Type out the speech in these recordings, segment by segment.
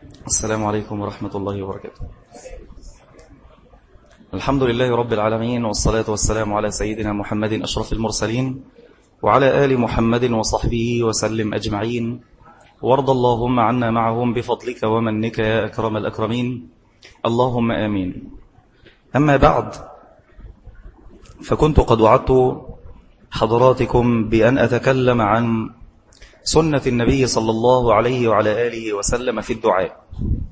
السلام عليكم ورحمة الله وبركاته. الحمد لله رب العالمين، والصلاة والسلام على سيدنا محمد أشرف المرسلين وعلى آل محمد وصحبه وسلم أجمعين، وارض اللهم عنا معهم بفضلك ومنك يا أكرم الأكرمين، اللهم آمين. أما بعد، فكنت قد وعدت حضراتكم بأن أتكلم عن سنة النبي صلى الله عليه وعلى آله وسلم في الدعاء.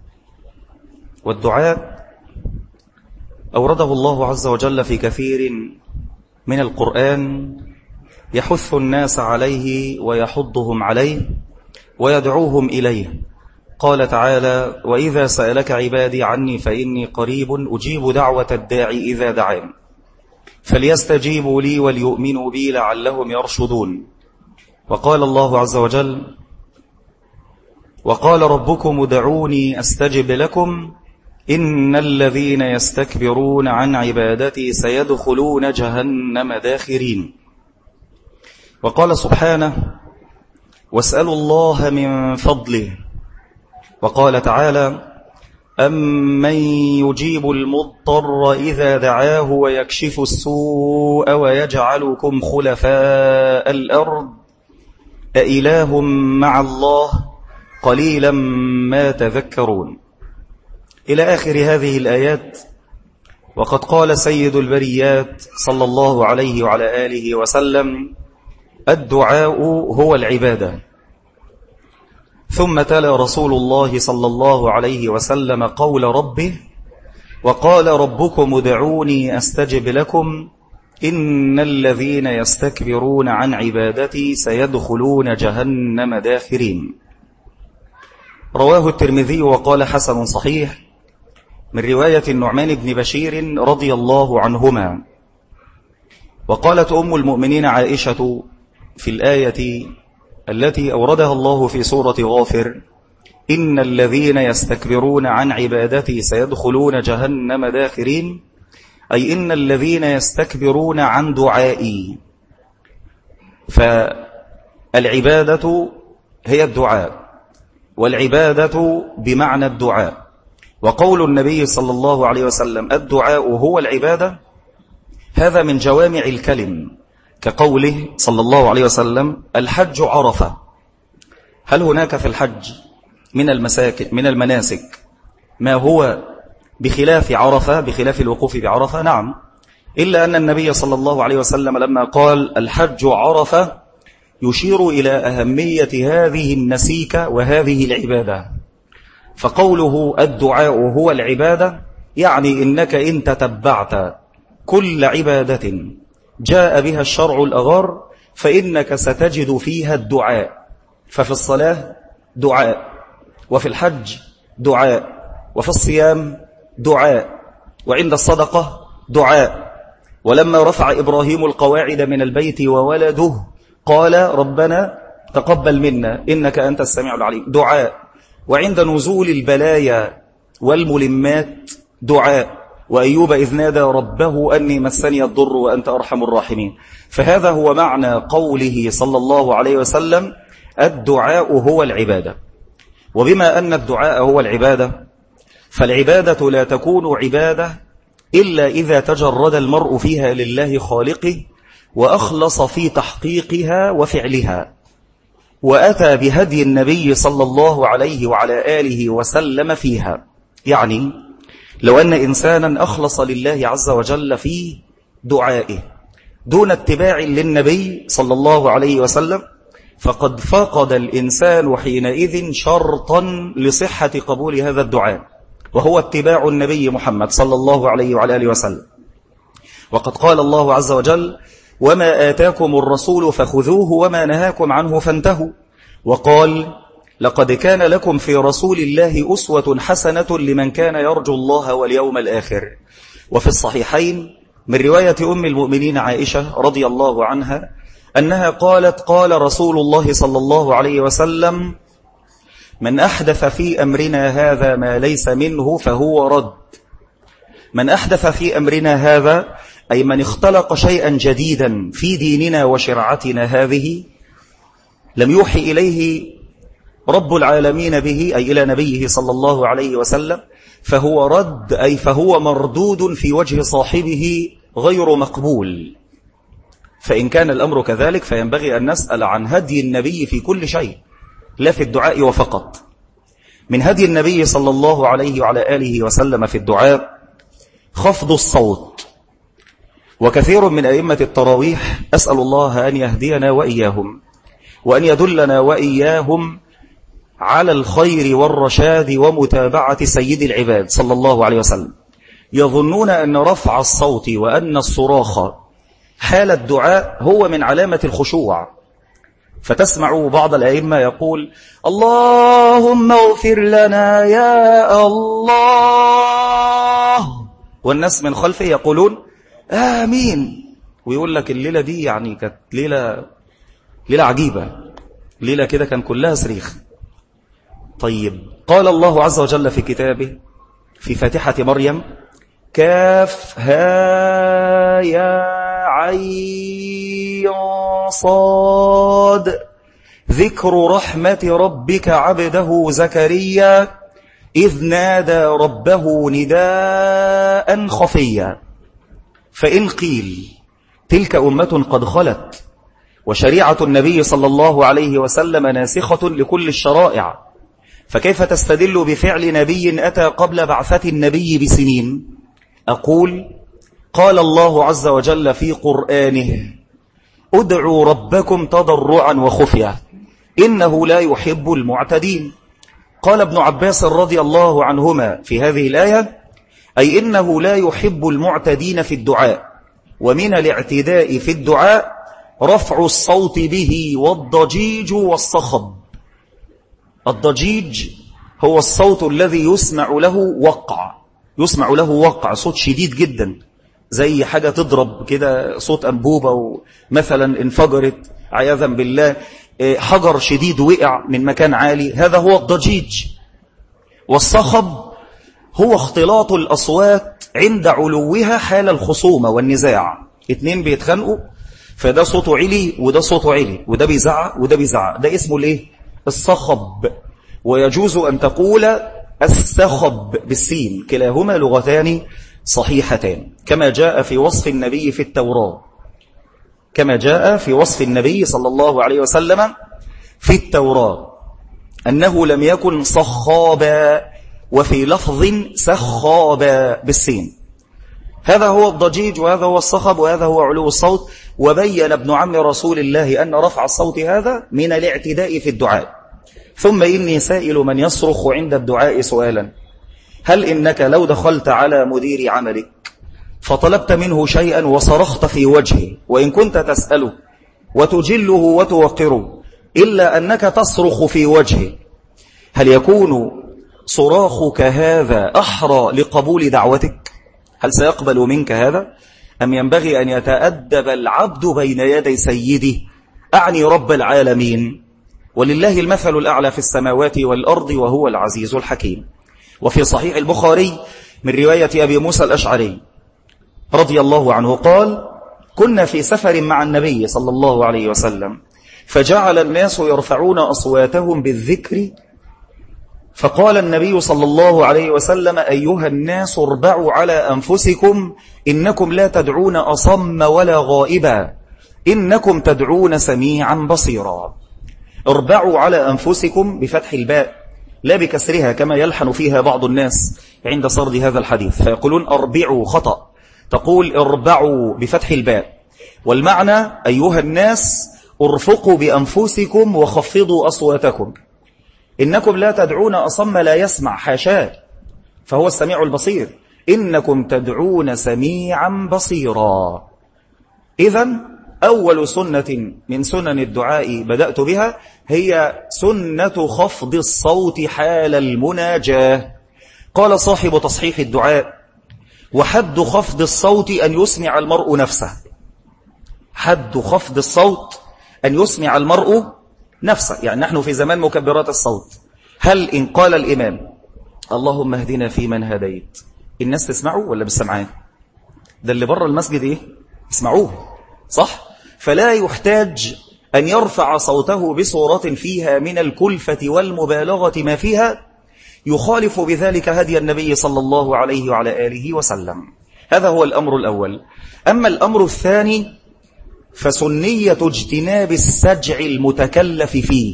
والدعاء أورده الله عز وجل في كثير من القرآن، يحث الناس عليه ويحضهم عليه ويدعوهم إليه. قال تعالى: وإذا سألك عبادي عني فإني قريب أجيب دعوة الداعي إذا دعان فليستجيبوا لي وليؤمنوا بي لعلهم يرشدون. وقال الله عز وجل: وقال ربكم ادعوني أستجب لكم إن الذين يستكبرون عن عبادتي سيدخلون جهنم داخرين. وقال سبحانه: واسألوا الله من فضله. وقال تعالى: أمن يجيب المضطر إذا دعاه ويكشف السوء ويجعلكم خلفاء الأرض أإله مع الله قليلا ما تذكرون، إلى آخر هذه الآيات. وقد قال سيد البريات صلى الله عليه وعلى آله وسلم: الدعاء هو العبادة. ثم تلا رسول الله صلى الله عليه وسلم قول ربه: وقال ربكم ادعوني أستجب لكم إن الذين يستكبرون عن عبادتي سيدخلون جهنم داخرين. رواه الترمذي وقال حسن صحيح من رواية النعمان بن بشير رضي الله عنهما. وقالت أم المؤمنين عائشة في الآية التي أوردها الله في سورة غافر: إن الذين يستكبرون عن عبادتي سيدخلون جهنم داخرين، أي إن الذين يستكبرون عن دعائي. فالعبادة هي الدعاء، والعبادة بمعنى الدعاء. وقول النبي صلى الله عليه وسلم: الدعاء هو العبادة، هذا من جوامع الكلم، كقوله صلى الله عليه وسلم: الحج عرفة. هل هناك في الحج من المناسك ما هو بخلاف عرفة، بخلاف الوقوف بعرفة؟ نعم، إلا أن النبي صلى الله عليه وسلم لما قال الحج عرفة يشير إلى أهمية هذه النسيك وهذه العبادة. فقوله الدعاء هو العبادة يعني إنك إن تتبعت كل عبادة جاء بها الشرع الأغر فإنك ستجد فيها الدعاء. ففي الصلاة دعاء، وفي الحج دعاء، وفي الصيام دعاء، وعند الصدقة دعاء. ولما رفع إبراهيم القواعد من البيت وولده قال ربنا تقبل منا إنك أنت السميع العليم، دعاء. وعند نزول البلايا والملمات دعاء. وأيوب إذ نادى ربه أني مسني الضر وأنت أرحم الراحمين. فهذا هو معنى قوله صلى الله عليه وسلم: الدعاء هو العبادة. وبما أن الدعاء هو العبادة، فالعبادة لا تكون عبادة إلا إذا تجرد المرء فيها لله خالقه وأخلص في تحقيقها وفعلها، وأتى بهدي النبي صلى الله عليه وعلى آله وسلم فيها. يعني لو أن إنسانا أخلص لله عز وجل في دعائه دون اتباع للنبي صلى الله عليه وسلم، فقد فقد الإنسان حينئذ شرطا لصحة قبول هذا الدعاء، وهو اتباع النبي محمد صلى الله عليه وعلى آله وسلم. وقد قال الله عز وجل: وما آتاكم الرسول فخذوه وما نهاكم عنه فانتهوا. وقال: لقد كان لكم في رسول الله أسوة حسنة لمن كان يرجو الله واليوم الآخر. وفي الصحيحين من رواية أم المؤمنين عائشة رضي الله عنها أنها قالت: قال رسول الله صلى الله عليه وسلم: من أحدث في أمرنا هذا ما ليس منه فهو رد. من أحدث في أمرنا هذا أي من اختلق شيئا جديدا في ديننا وشرعتنا هذه لم يوحي إليه رب العالمين به أي إلى نبيه صلى الله عليه وسلم، فهو رد أي فهو مردود في وجه صاحبه غير مقبول. فإن كان الأمر كذلك فينبغي أن نسأل عن هدي النبي في كل شيء لا في الدعاء وفقط. من هدي النبي صلى الله عليه وعلى آله وسلم في الدعاء خفض الصوت. وكثير من أئمة التراويح أسأل الله أن يهدينا وإياهم وأن يدلنا وإياهم على الخير والرشاد ومتابعة سيد العباد صلى الله عليه وسلم، يظنون أن رفع الصوت وأن الصراخ حال الدعاء هو من علامة الخشوع، فتسمع بعض الأئمة يقول اللهم اغفر لنا يا الله، والناس من خلفه يقولون آمين، ويقول لك الليلة دي يعني كانت ليلة عجيبة، ليلة كده كان كلها صريخ. طيب قال الله عز وجل في كتابه في فاتحة مريم كاف ها يا عين صاد ذكر رحمة ربك عبده زكريا إذ نادى ربه نداء خفيا. فإن قيل تلك أمة قد خلت وشريعة النبي صلى الله عليه وسلم ناسخة لكل الشرائع، فكيف تستدل بفعل نبي أتى قبل بعثة النبي بسنين؟ أقول قال الله عز وجل في قرآنه ادعوا ربكم تضرعا وخفيا إنه لا يحب المعتدين. قال ابن عباس رضي الله عنهما في هذه الآية أي إنه لا يحب المعتدين في الدعاء، ومن الاعتداء في الدعاء رفع الصوت به والضجيج والصخب. الضجيج هو الصوت الذي يسمع له وقع صوت شديد جدا، زي حاجة تضرب كده، صوت أنبوبة مثلا انفجرت عياذا بالله، حجر شديد وقع من مكان عالي، هذا هو الضجيج. والصخب هو اختلاط الأصوات عند علوها حال الخصومة والنزاع، اتنين بيتخانقوا فده صوته علي وده صوته علي وده بيزعق وده بيزعق، ده اسمه الايه؟ الصخب. ويجوز أن تقول السخب بالسين، كلاهما لغتان صحيحتان، كما جاء في وصف النبي في التوراة، كما جاء في وصف النبي صلى الله عليه وسلم في التوراة أنه لم يكن صخابا، وفي لفظ سخابا بالسين. هذا هو الضجيج وهذا هو الصخب وهذا هو علو الصوت. وبين ابن عم رسول الله أن رفع الصوت هذا من الاعتداء في الدعاء. ثم إني سائل من يصرخ عند الدعاء سؤالا، هل إنك لو دخلت على مدير عملك فطلبت منه شيئا وصرخت في وجهه، وإن كنت تسأله وتجله وتوقره إلا أنك تصرخ في وجهه، هل يكون صراخك هذا أحرى لقبول دعوتك؟ هل سيقبل منك هذا؟ أم ينبغي أن يتأدب العبد بين يدي سيده، أعني رب العالمين، ولله المثل الأعلى في السماوات والأرض وهو العزيز الحكيم. وفي صحيح البخاري من رواية أبي موسى الأشعري رضي الله عنه قال كنا في سفر مع النبي صلى الله عليه وسلم فجعل الناس يرفعون أصواتهم بالذكر، فقال النبي صلى الله عليه وسلم أيها الناس اربعوا على أنفسكم إنكم لا تدعون أصم ولا غائبا إنكم تدعون سميعا بصيرا. اربعوا على أنفسكم بفتح الباء لا بكسرها كما يلحن فيها بعض الناس عند سرد هذا الحديث، فيقولون أربعوا خطأ، تقول اربعوا بفتح الباء، والمعنى أيها الناس ارفقوا بأنفسكم وخفضوا أصواتكم، إنكم لا تدعون أصم لا يسمع، حاشاه، فهو السميع البصير، إنكم تدعون سميعا بصيرا. إذن أول سنة من سنن الدعاء بدأت بها هي سنة خفض الصوت حال المناجاة. قال صاحب تصحيح الدعاء وحد خفض الصوت أن يسمع المرء نفسه. حد خفض الصوت أن يسمع المرء نفسه، يعني نحن في زمان مكبرات الصوت، هل إن قال الإمام اللهم اهدنا فيمن هديت الناس تسمعه ولا بالسمعان؟ ده اللي بره المسجد إيه؟ يسمعوه صح؟ فلا يحتاج أن يرفع صوته بصورة فيها من الكلفة والمبالغة ما فيها يخالف بذلك هدي النبي صلى الله عليه وعلى آله وسلم. هذا هو الأمر الأول. أما الأمر الثاني فسنية اجتناب السجع المتكلف فيه.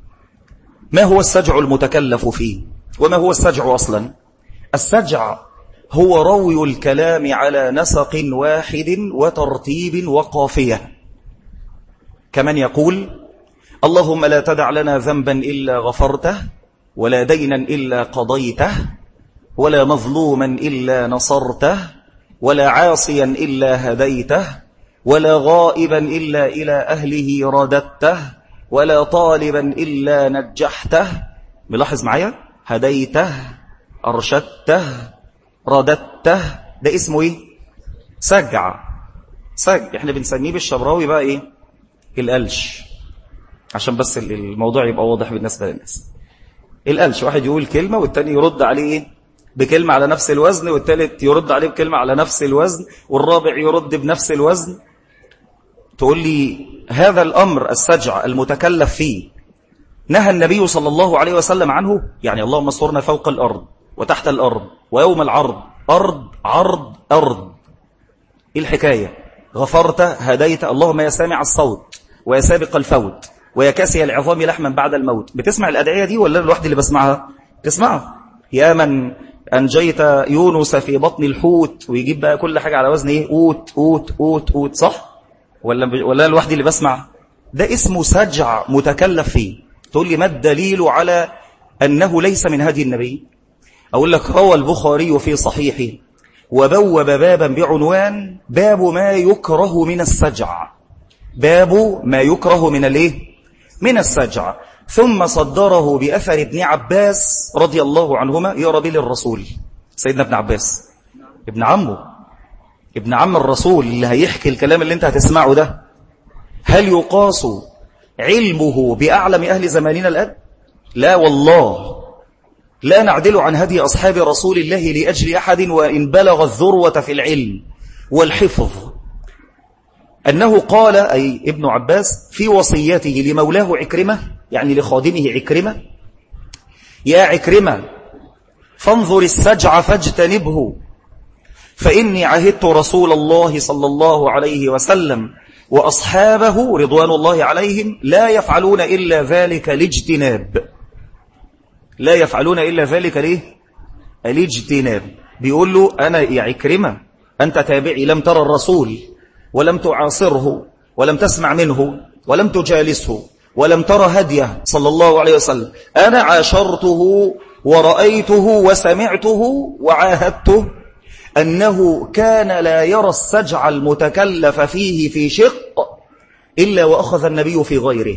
ما هو السجع المتكلف فيه؟ وما هو السجع أصلا؟ السجع هو روي الكلام على نسق واحد وترتيب وقافية، كمن يقول اللهم لا تدع لنا ذنبا إلا غفرته، ولا دينا إلا قضيته، ولا مظلوما إلا نصرته، ولا عاصيا إلا هديته، ولا غائبا إلا إلى أهله رددته، ولا طالبا إلا نجحته. ملاحظ معايا؟ هديته، أرشدته، رددته. ده اسمه إيه؟ سجع. احنا بنسميه بالشبراوي بقى إيه؟ القلش، عشان بس الموضوع يبقى واضح بالنسبة للناس. القلش، واحد يقول كلمة والتاني يرد عليه إيه؟ بكلمة على نفس الوزن، والثالث يرد عليه بكلمة على نفس الوزن، والرابع يرد بنفس الوزن. تقول لي هذا الأمر السجع المتكلف فيه نهى النبي صلى الله عليه وسلم عنه؟ يعني اللهم اصرنا فوق الأرض وتحت الأرض ويوم العرض، أرض عرض أرض. إيه الحكاية؟ غفرت، هديت، اللهم يا سامع الصوت ويا سابق الفوت ويا كاسي العظام لحما بعد الموت. بتسمع الأدعية دي ولا الواحد اللي بسمعها؟ تسمعها. يا من أنجيت يونس في بطن الحوت، ويجيب بقى كل حاجة على وزن إيه؟ أوت أوت أوت أوت، صح؟ ولا الواحد اللي بسمع؟ ده اسمه سجع متكلف فيه. تقول لي ما الدليل على أنه ليس من هدي النبي؟ أقول لك روى البخاري في صحيحه وبوب بابا بعنوان باب ما يكره من السجع. باب ما يكره من الايه؟ من السجع. ثم صدره بأثر ابن عباس رضي الله عنهما يرى للرسول. سيدنا ابن عباس ابن عمه، ابن عم الرسول اللي هيحكي الكلام اللي انت هتسمعه ده، هل يقاس علمه بأعلم أهل زماننا الآن؟ لا والله، لا نعدل عن هدي أصحاب رسول الله لأجل أحد وإن بلغ الذروة في العلم والحفظ. أنه قال، أي ابن عباس، في وصيته لمولاه عكرمة، يعني لخادمه عكرمة: يا عكرمة فانظر السجع فاجتنبه، فإني عهدت رسول الله صلى الله عليه وسلم وأصحابه رضوان الله عليهم لا يفعلون إلا ذلك الاجتناب. لا يفعلون إلا ذلك ليه؟ الاجتناب. بيقول له أنا يا عكرمة أنت تابعي، لم ترى الرسول ولم تعاصره ولم تسمع منه ولم تجالسه ولم ترى هديه صلى الله عليه وسلم. أنا عاشرته ورأيته وسمعته وعاهدته أنه كان لا يرى السجع المتكلف فيه في شق إلا وأخذ النبي في غيره.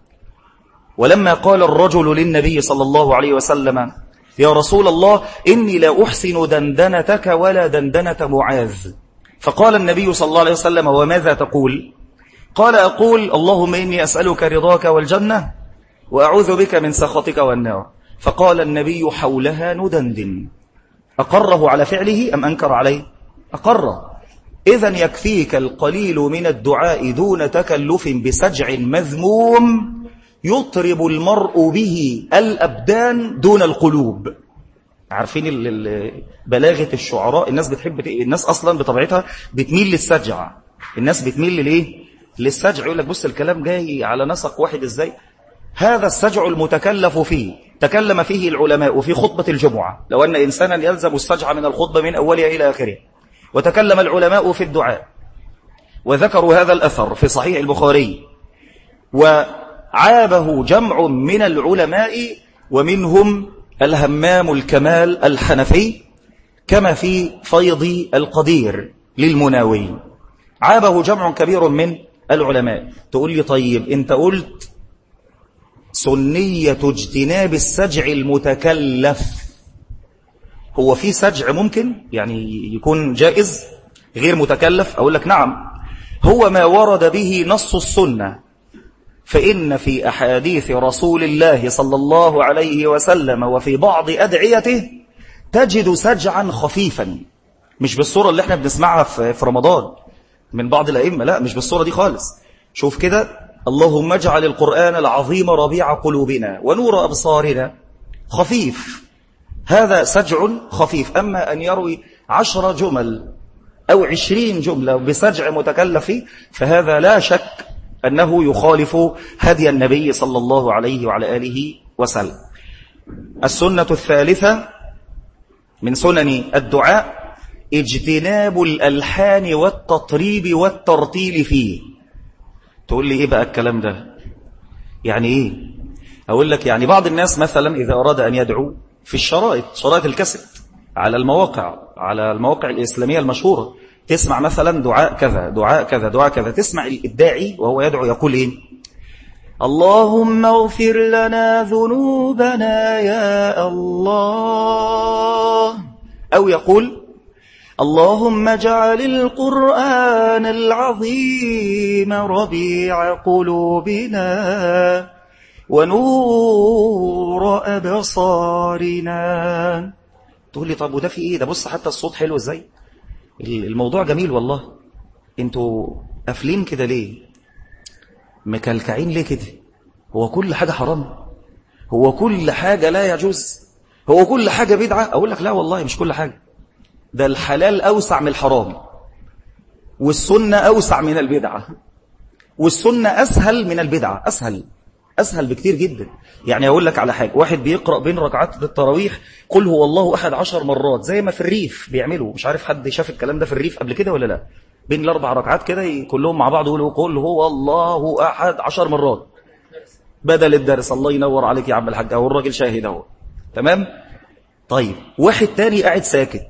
ولما قال الرجل للنبي صلى الله عليه وسلم: يا رسول الله إني لا أحسن دندنتك ولا دندنة معاذ، فقال النبي صلى الله عليه وسلم: وماذا تقول؟ قال: أقول اللهم إني أسألك رضاك والجنة وأعوذ بك من سخطك والنار. فقال النبي: حولها ندندن. أقره على فعله أم أنكر عليه؟ أقره. إذن يكفيك القليل من الدعاء دون تكلف بسجع مذموم يطرب المرء به الأبدان دون القلوب. عارفين بلاغة الشعراء؟ الناس بتحب، الناس أصلا بطبيعتها بتميل للسجع. الناس بتميل للإيه؟ للسجع. يقول لك بص الكلام جاي على نسق واحد إزاي. هذا السجع المتكلف فيه تكلم فيه العلماء في خطبة الجمعة، لو أن إنسانا يلزم السجع من الخطبة من أولها إلى آخرها. وتكلم العلماء في الدعاء وذكروا هذا الأثر في صحيح البخاري، وعابه جمع من العلماء ومنهم الهمام الكمال الحنفي كما في فيض القدير للمناوي. عابه جمع كبير من العلماء. تقول لي طيب انت قلت سنية اجتناب السجع المتكلف، هو في سجع ممكن يعني يكون جائز غير متكلف؟ أقول لك نعم، هو ما ورد به نص السنة. فإن في أحاديث رسول الله صلى الله عليه وسلم وفي بعض أدعيته تجد سجعا خفيفا، مش بالصورة اللي احنا بنسمعها في رمضان من بعض الأئمة، لا مش بالصورة دي خالص. شوف كده اللهم اجعل القرآن العظيم ربيع قلوبنا ونور أبصارنا خفيف، هذا سجع خفيف. أما أن يروي 10 جمل أو 20 جملة بسجع متكلف فهذا لا شك أنه يخالف هدي النبي صلى الله عليه وعلى آله وسلم. السنة الثالثة من سنن الدعاء اجتناب الألحان والتطريب والترتيل فيه. تقول لي إيه بقى الكلام ده؟ يعني إيه؟ أقول لك يعني بعض الناس مثلا إذا أراد أن يدعو في شرائط الكاسيت على المواقع الإسلامية المشهورة، تسمع مثلا دعاء كذا دعاء كذا دعاء كذا، تسمع الداعي وهو يدعو يقول إيه؟ اللهم اغفر لنا ذنوبنا يا الله، أو يقول اللهم اجعل القرآن العظيم ربيع قلوبنا ونور أبصارنا. تقول لي طب وده في إيه؟ ده بص حتى الصوت حلو إزاي، الموضوع جميل والله، انتوا قافلين كده ليه؟ مكلكعين ليه كده؟ هو كل حاجة حرام؟ هو كل حاجة لا يجوز؟ هو كل حاجة بدعة؟ أقول لك لا والله مش كل حاجة، ده الحلال أوسع من الحرام، والسنة أوسع من البدعة، والسنة أسهل من البدعة، أسهل بكتير جدا. يعني أقول لك على حاجة، واحد بيقرأ بين ركعات التراويح قل هو الله أحد 10 مرات زي ما في الريف بيعملوا، مش عارف حد شاف الكلام ده في الريف قبل كده ولا لا؟ بين ال4 ركعات كده كلهم مع بعض يقولوا قل هو الله أحد 10 مرات بدل الدرس. الله ينور عليك يا عم الحاج، أهو الراجل شاهد أهو، تمام؟ طيب واحد تاني قاعد ساكت،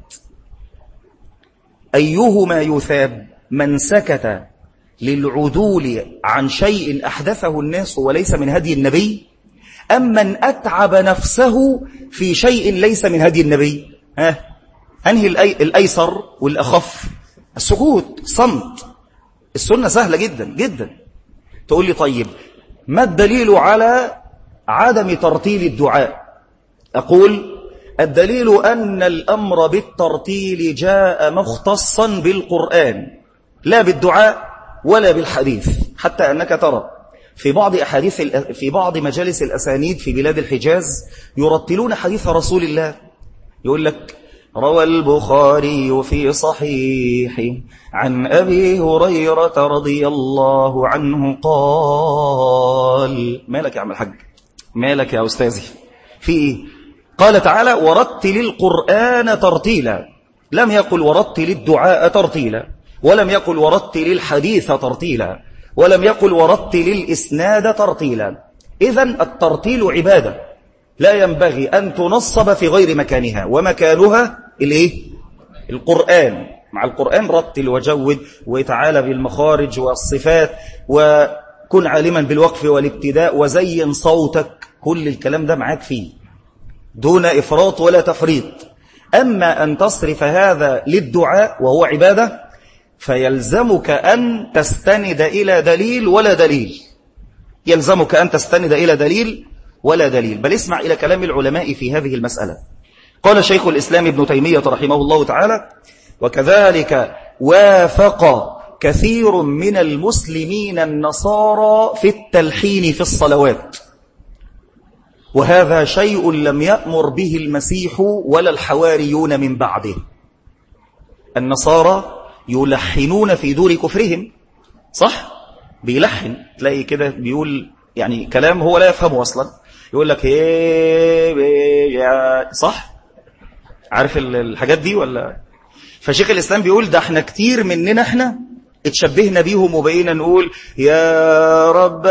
أيهما يثاب؟ من سكت للعدول عن شيء أحدثه الناس وليس من هدي النبي، أم من أتعب نفسه في شيء ليس من هدي النبي؟ أنهي الأيسر والأخف؟ السكوت، صمت. السنة سهلة جدا جدا. تقول لي طيب ما الدليل على عدم ترتيل الدعاء؟ أقول الدليل أن الأمر بالترتيل جاء مختصا بالقرآن لا بالدعاء ولا بالحديث، حتى أنك ترى في بعض مجالس الأسانيد في بلاد الحجاز يرتلون حديث رسول الله. يقول لك روى البخاري في صحيحه عن أبي هريرة رضي الله عنه قال. مالك يا عم الحاج؟ مالك يا أستاذي؟ في إيه؟ قال تعالى ورتل القرآن ترتيلا، لم يقل ورتل الدعاء ترتيلا، ولم يقل ورتل الحديث ترتيلا، ولم يقل ورتل الإسناد ترتيلا. إذن الترتيل عبادة لا ينبغي أن تنصب في غير مكانها، ومكانها القرآن. مع القرآن رتل وجود وتعالى بالمخارج والصفات، وكن عالما بالوقف والابتداء، وزين صوتك، كل الكلام ده معاك فيه دون إفراط ولا تفريط. أما أن تصرف هذا للدعاء وهو عبادة فيلزمك أن تستند إلى دليل ولا دليل، يلزمك أن تستند إلى دليل ولا دليل. بل اسمع إلى كلام العلماء في هذه المسألة. قال شيخ الإسلام ابن تيمية رحمه الله تعالى وكذلك وافق كثير من المسلمين النصارى في التلحين في الصلوات، وهذا شيء لم يأمر به المسيح ولا الحواريون من بعده. النصارى يلحنون في دور كفرهم، صح؟ بيلحن، تلاقي كده بيقول يعني كلام هو لا يفهمه أصلا، يقول لك صح؟ عارف الحاجات دي ولا؟ فشيخ الإسلام بيقول ده احنا كتير مننا احنا اتشبهنا بيهم وبقينا نقول يا رب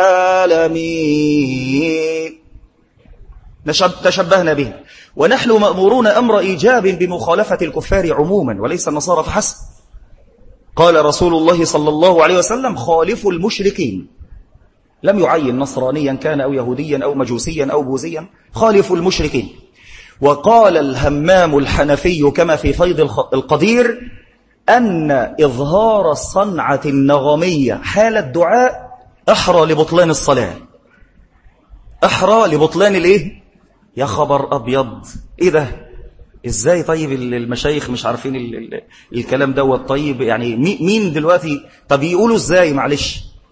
العالمين، تشبهنا بهم، ونحن مأمورون أمر إيجاب بمخالفة الكفار عموما وليس النصارى فحسب. قال رسول الله صلى الله عليه وسلم خالفوا المشركين، لم يعين نصرانيا كان أو يهوديا أو مجوسيا أو بوذيا، خالفوا المشركين. وقال الهمام الحنفي كما في فيض القدير أن إظهار الصنعة النغمية حال الدعاء أحرى لبطلان الصلاة، أحرى لبطلان الإيه؟ يا خبر أبيض، إيه ده؟ إزاي طيب المشايخ مش عارفين الكلام دوت؟ طيب يعني مين دلوقتي؟ طب يقولوا إزاي؟ معلش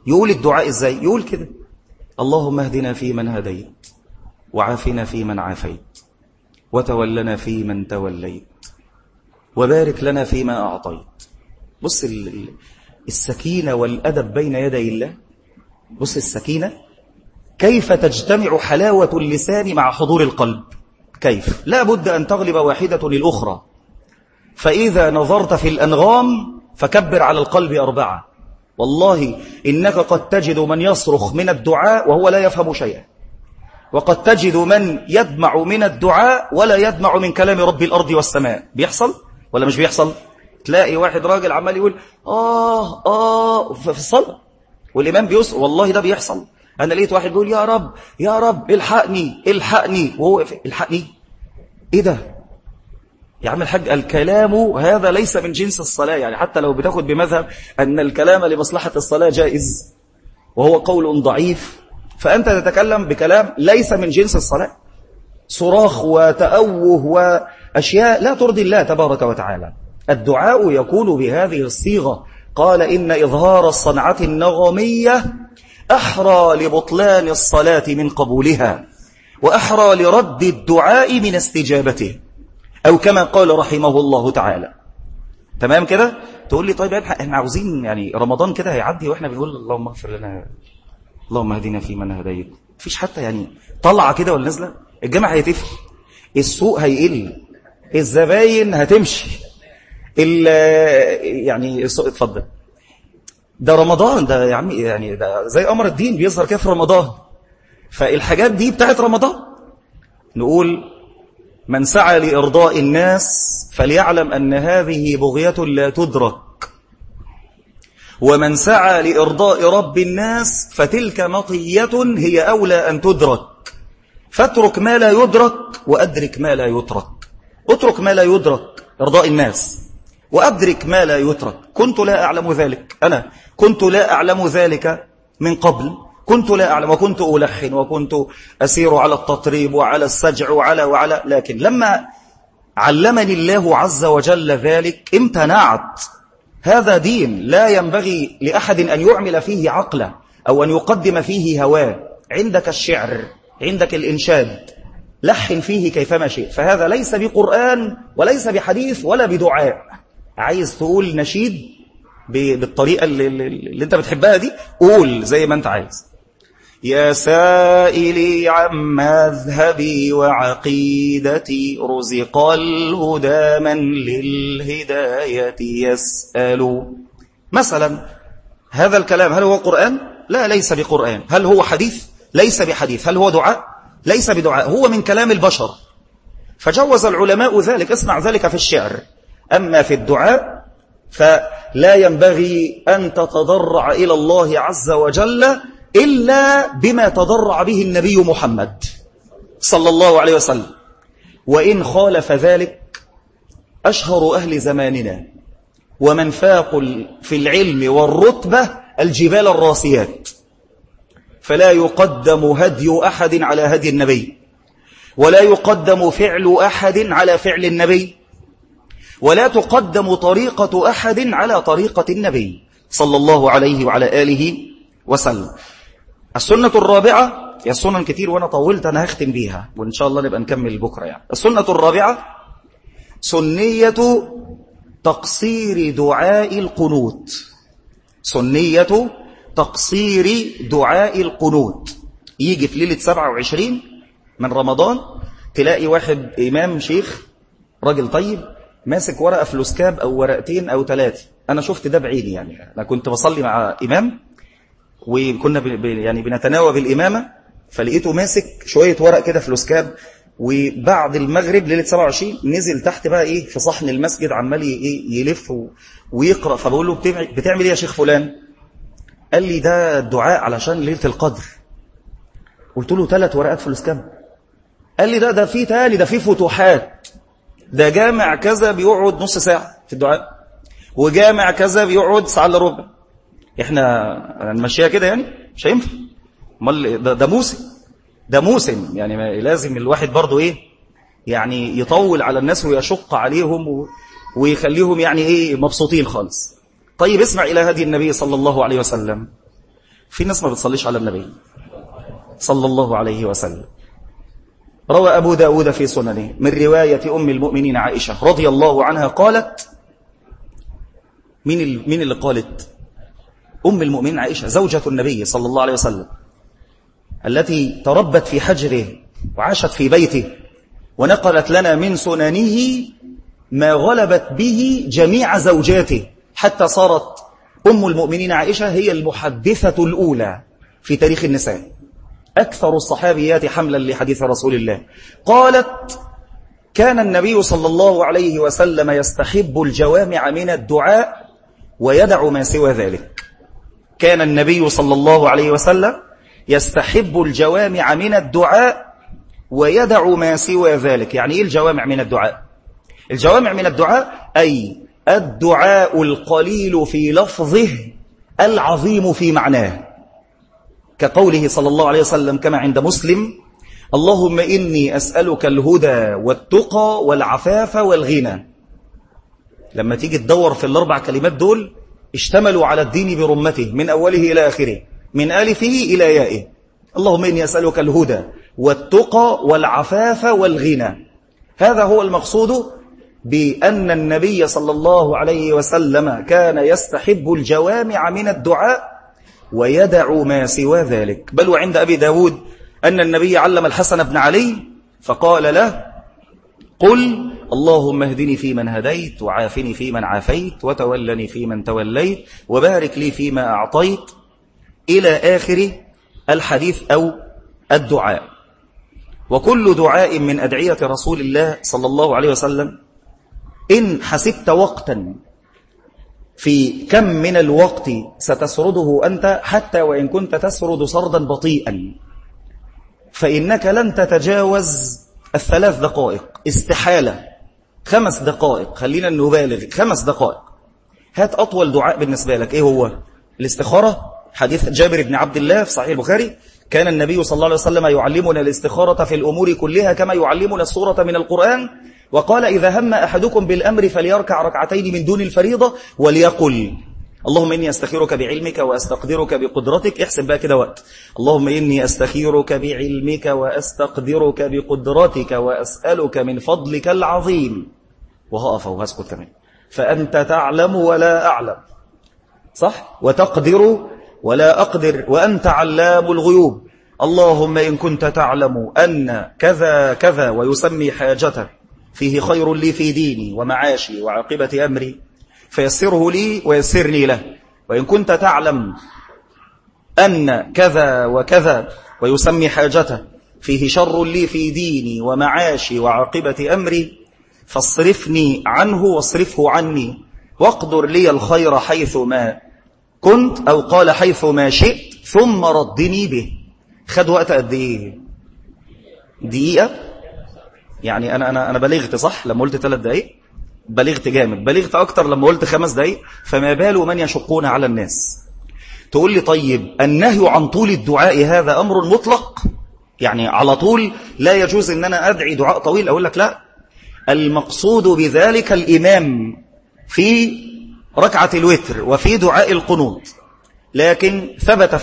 يقول الدعاء إزاي؟ يقول كده: اللهم اهدنا فيمن هديت، وعافنا فيمن عافيت، وتولنا فيمن توليت، وبارك لنا فيما أعطيت. بص السكينة والأدب بين يدي الله. بص السكينة كيف تجتمع حلاوة اللسان مع حضور القلب. كيف؟ لا بد أن تغلب واحدة للأخرى. فإذا نظرت في الأنغام فكبر على القلب 4. والله إنك قد تجد من يصرخ من الدعاء وهو لا يفهم شيئا، وقد تجد من يدمع من الدعاء ولا يدمع من كلام رب الأرض والسماء. بيحصل ولا مش بيحصل؟ تلاقي واحد راجل عمال يقول في الصلاة والإمام بيسأل. والله ده بيحصل. أنا لقيت واحد بيقول يا رب يا رب الحقني الحقني، وهو الحقني. إيه ده يا عم الحاج؟ الكلام هذا ليس من جنس الصلاة. يعني حتى لو بتاخد بمذهب أن الكلام لمصلحة الصلاة جائز، وهو قول ضعيف، فأنت تتكلم بكلام ليس من جنس الصلاة، صراخ وتأوه وأشياء لا ترضي الله تبارك وتعالى. الدعاء يكون بهذه الصيغة. قال إن إظهار الصنعة النغمية أحرى لبطلان الصلاة من قبولها، وأحرى لرد الدعاء من استجابته، أو كما قال رحمه الله تعالى. تمام كده؟ تقول لي طيب احنا عاوزين يعني رمضان كده هيعدي واحنا بنقول اللهم اغفر لنا، اللهم اهدنا فيمن هديت. مفيش حتى يعني طلعة كده ولا نزلة. الجامع هيتقفل، السوق هيقل، الزباين هتمشي، يعني اتفضل. ده رمضان ده يا عمي، يعني ده زي قمر الدين بيظهر كده في رمضان. فالحاجات دي بتاعت رمضان. نقول من سعى لإرضاء الناس فليعلم أن هذه بغية لا تدرك، ومن سعى لإرضاء رب الناس فتلك مطية هي أولى أن تدرك. فاترك ما لا يدرك وأدرك ما لا يترك. اترك ما لا يدرك إرضاء الناس، وأدرك ما لا يترك. كنت لا أعلم ذلك، أنا كنت لا أعلم ذلك من قبل، كنت لا أعلم، وكنت ألحن، وكنت أسير على التطريب وعلى السجع وعلى لكن لما علمني الله عز وجل ذلك امتنعت. هذا دين لا ينبغي لأحد أن يعمل فيه عقله أو أن يقدم فيه هواه. عندك الشعر، عندك الإنشاد، لحن فيه كيفما شئت، فهذا ليس بقرآن وليس بحديث ولا بدعاء. عايز تقول نشيد بالطريقة اللي انت بتحبها دي، قول زي ما انت عايز. يا سائلي عن مذهبي وعقيدتي، رزق الهدى من للهداية يسأل. مثلا هذا الكلام هل هو قرآن؟ لا، ليس بقرآن. هل هو حديث؟ ليس بحديث. هل هو دعاء؟ ليس بدعاء. هو من كلام البشر، فجوز العلماء ذلك. اسمع ذلك في الشعر. أما في الدعاء فلا ينبغي أن تتضرع إلى الله عز وجل إلا بما تضرع به النبي محمد صلى الله عليه وسلم. وإن خالف ذلك أشهر أهل زماننا ومن فاق في العلم والرتبة الجبال الراسيات، فلا يقدم هدي أحد على هدي النبي، ولا يقدم فعل أحد على فعل النبي، ولا تقدم طريقة أحد على طريقة النبي صلى الله عليه وعلى آله وسلم. السنة الرابعة، يا السنن كتير وأنا طولت، أنا هختم بيها وإن شاء الله نبقى نكمل بكرة. يعني السنة الرابعة سنية تقصير دعاء القنوت. سنية تقصير دعاء القنوت. يجي في ليلة 27 من رمضان تلاقي واحد إمام شيخ راجل طيب ماسك ورقة فلوسكاب أو ورقتين أو 3. أنا شفت ده بعيني. يعني أنا كنت بصلي مع إمام وكنا يعني بنتناوب الإمامة، فلقيته ماسك شوية ورق كده فلوسكاب، وبعد المغرب ليلة 27 نزل تحت بقى إيه في صحن المسجد عمال يلف ويقرأ. فبقول له بتعمل إيه يا شيخ فلان؟ قال لي ده الدعاء علشان ليلة القدر. قلت له 3 ورقات فلوسكاب؟ قال لي ده في تالي، ده في فتوحات، ده جامع كذا بيقعد نص ساعة في الدعاء، وجامع كذا بيقعد ساعة الا ربع. احنا نمشيها كده يعني مش هينفع. ده موسم، ده موسم يعني لازم الواحد برضو ايه يعني يطول على الناس ويشق عليهم ويخليهم يعني ايه مبسوطين خالص. طيب اسمع إلى هدي النبي صلى الله عليه وسلم. في ناس ما بتصليش على النبي صلى الله عليه وسلم. روى أبو داود في سننه من رواية أم المؤمنين عائشة رضي الله عنها قالت، مين اللي قالت؟ أم المؤمنين عائشة زوجة النبي صلى الله عليه وسلم، التي تربت في حجره وعاشت في بيته، ونقلت لنا من سننه ما غلبت به جميع زوجاته، حتى صارت أم المؤمنين عائشة هي المحدثة الأولى في تاريخ النساء، أكثر الصحابيات حملا لحديث رسول الله. قالت: كان النبي صلى الله عليه وسلم يستحب الجوامع من الدعاء ويدع ما سوى ذلك. كان النبي صلى الله عليه وسلم يستحب الجوامع من الدعاء ويدع ما سوى ذلك. يعني إيه الجوامع من الدعاء؟ الجوامع من الدعاء أي الدعاء القليل في لفظه العظيم في معناه، كقوله صلى الله عليه وسلم كما عند مسلم: اللهم إني أسألك الهدى والتقى والعفاف والغنى. لما تيجي تدور في الأربع كلمات دول اشتملوا على الدين برمته من أوله إلى آخره، من ألفه إلى يائه. اللهم إني أسألك الهدى والتقى والعفاف والغنى. هذا هو المقصود بأن النبي صلى الله عليه وسلم كان يستحب الجوامع من الدعاء ويدع ما سوى ذلك. بل وعند أبي داود أن النبي علم الحسن بن علي فقال له: قل اللهم اهدني فيمن هديت وعافني فيمن عافيت وتولني فيمن توليت وبارك لي فيما أعطيت، إلى آخر الحديث أو الدعاء. وكل دعاء من أدعية رسول الله صلى الله عليه وسلم إن حسبت وقتا في كم من الوقت ستسرده أنت، حتى وإن كنت تسرد سردا بطيئا، فإنك لن تتجاوز 3 دقائق استحالة. 5 دقائق، خلينا نبالغ، 5 دقائق. هات أطول دعاء بالنسبة لك، إيه هو؟ الاستخارة. حديث جابر بن عبد الله في صحيح البخاري: كان النبي صلى الله عليه وسلم يعلمنا الاستخارة في الأمور كلها كما يعلمنا السورة من القرآن، وقال: إذا هم أحدكم بالأمر فليركع ركعتين من دون الفريضة وليقل: اللهم إني أستخيرك بعلمك وأستقدرك بقدرتك. احسب بقى كده وقت: اللهم إني أستخيرك بعلمك وأستقدرك بقدرتك وأسألك من فضلك العظيم. وهقف وهسكت كمان: فأنت تعلم ولا أعلم، صح؟ وتقدر ولا أقدر، وأنت علام الغيوب. اللهم إن كنت تعلم أن كذا كذا ويسمي حاجته فيه خير لي في ديني ومعاشي وعاقبة أمري فيسره لي ويسرني له، وإن كنت تعلم أن كذا وكذا ويسمي حاجته فيه شر لي في ديني ومعاشي وعاقبة أمري فاصرفني عنه واصرفه عني، واقدر لي الخير حيث ما كنت، أو قال حيث ما شئت، ثم ردني به. خد وقت قد إيه؟ دقيقة؟ يعني أنا بلغت صح لما قلت 3 دقائق؟ بلغت جامد، بلغت أكتر لما قلت 5 دقائق. فما بال من يشقون على الناس. تقول لي طيب النهي عن طول الدعاء هذا أمر مطلق؟ يعني على طول لا يجوز أن أنا أدعي دعاء طويل؟ أقول لك لا، المقصود بذلك الإمام في ركعة الوتر وفي دعاء القنوت. لكن ثبت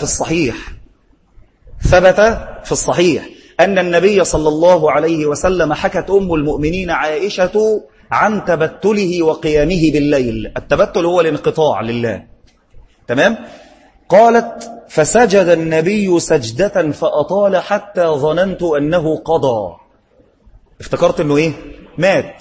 في الصحيح أن النبي صلى الله عليه وسلم حكت أم المؤمنين عائشة عن تبتله وقيامه بالليل. التبتل هو الانقطاع لله، تمام؟ قالت: فسجد النبي سجدة فأطال حتى ظننت أنه قضى، افتكرت أنه إيه؟ مات.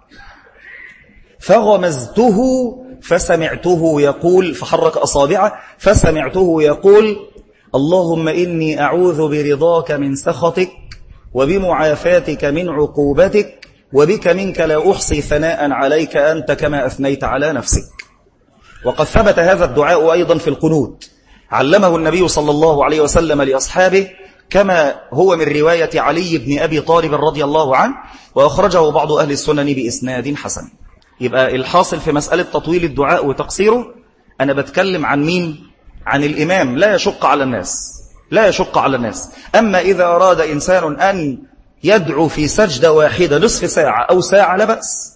فغمزته فسمعته يقول، فحرك أصابعه فسمعته يقول: اللهم إني أعوذ برضاك من سخطك وبمعافاتك من عقوبتك وبك منك لا أحصي ثناء عليك أنت كما أثنيت على نفسك. وقد ثبت هذا الدعاء أيضا في القنوت، علمه النبي صلى الله عليه وسلم لأصحابه، كما هو من رواية علي بن أبي طالب رضي الله عنه، وأخرجه بعض أهل السنن بإسناد حسن. يبقى الحاصل في مسألة تطويل الدعاء وتقصيره، أنا بتكلم عن مين؟ عن الإمام، لا يشق على الناس، لا يشق على الناس. أما إذا أراد إنسان أن يدعو في سجدة واحدة نصف ساعة أو ساعة لا بأس،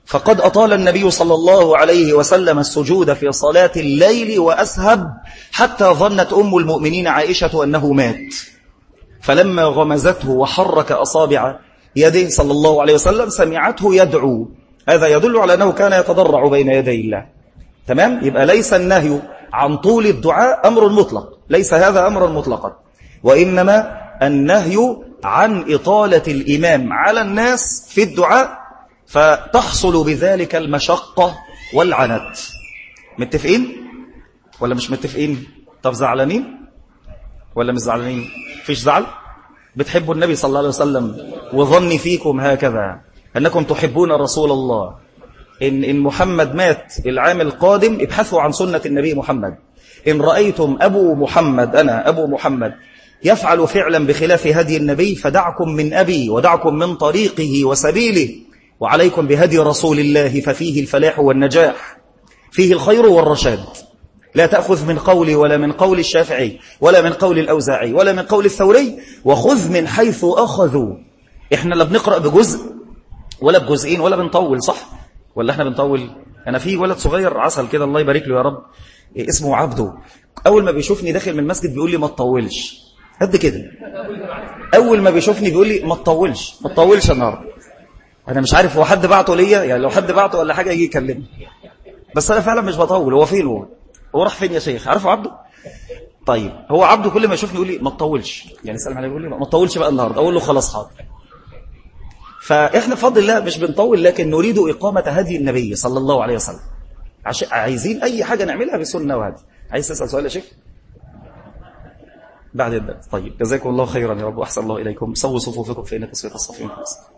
فقد أطال النبي صلى الله عليه وسلم السجود في صلاة الليل وأسهب حتى ظنت أم المؤمنين عائشة أنه مات، فلما غمزته وحرك أصابع يده صلى الله عليه وسلم سمعته يدعو. هذا يدل على أنه كان يتضرع بين يدي الله. تمام؟ يبقى ليس النهي عن طول الدعاء أمر مطلق، ليس هذا أمرا مطلقا، وإنما النهي عن إطالة الإمام على الناس في الدعاء فتحصل بذلك المشقة والعنت. متفقين ولا مش متفقين؟ طب زعلانين ولا مش زعلانين؟ فيش زعل؟ بتحبوا النبي صلى الله عليه وسلم وظني فيكم هكذا أنكم تحبون رسول الله. إن محمد مات العام القادم ابحثوا عن سنة النبي محمد. إن رأيتم أبو محمد، أنا أبو محمد، يفعل فعلا بخلاف هدي النبي فدعكم من أبي ودعكم من طريقه وسبيله، وعليكم بهدي رسول الله ففيه الفلاح والنجاح، فيه الخير والرشاد. لا تأخذ من قولي ولا من قول الشافعي ولا من قول الأوزاعي ولا من قول الثوري، وخذ من حيث أخذوا. إحنا لا بنقرأ بجزء ولا بجزئين ولا بنطول، صح؟ ولا إحنا بنطول؟ أنا في ولد صغير عسل كده الله يبارك له يا رب، اسمه عبده، أول ما بيشوفني داخل من المسجد بيقول لي ما تطولش، قد كده. أول ما بيشوفني بيقول لي ما تطولش النهارده. أنا مش عارف هو حد بعته ليا، يعني لو حد بعته ولا حاجة يجي يكلمني، بس أنا فعلا مش بطول. هو فين هو راح فين يا شيخ؟ عارفه عبده؟ طيب هو عبده كل ما يشوفني يقول لي ما تطولش، يعني سلام عليه يقول لي ما تطولش بقى النهارده، أقول له خلاص حاضر. فإحنا بفضل الله مش بنطول، لكن نريد إقامة هدي النبي صلى الله عليه وسلم. عايزين أي حاجة نعملها بسنة وهدي. عايز تسأل سؤال يا شيخ؟ بعد الدرس. طيب جزاكم الله خيرا يا رب وأحسن الله إليكم. سووا صفوفكم فإن تسوية الصف منكم.